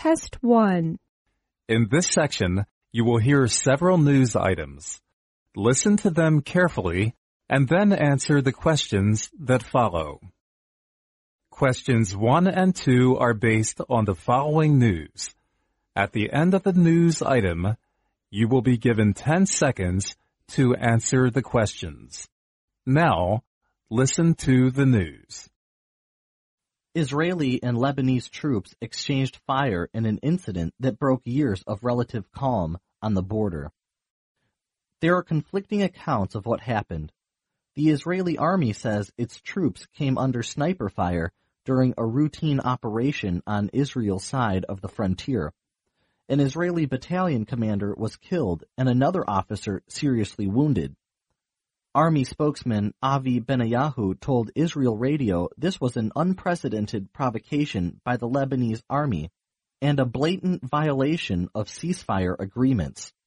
Test 1. In this section, you will hear several news items. Listen to them carefully and then answer the questions that follow. Questions 1 and 2 are based on the following news. At the end of the news item, you will be given 10 seconds to answer the questions. Now, listen to the news. Israeli and Lebanese troops exchanged fire in an incident that broke years of relative calm on the border. There are conflicting accounts of what happened. The Israeli army says its troops came under sniper fire during a routine operation on Israel's side of the frontier. An Israeli battalion commander was killed and another officer seriously wounded. Army spokesman Avi Benayahu told Israel Radio this was an unprecedented provocation by the Lebanese army and a blatant violation of ceasefire agreements.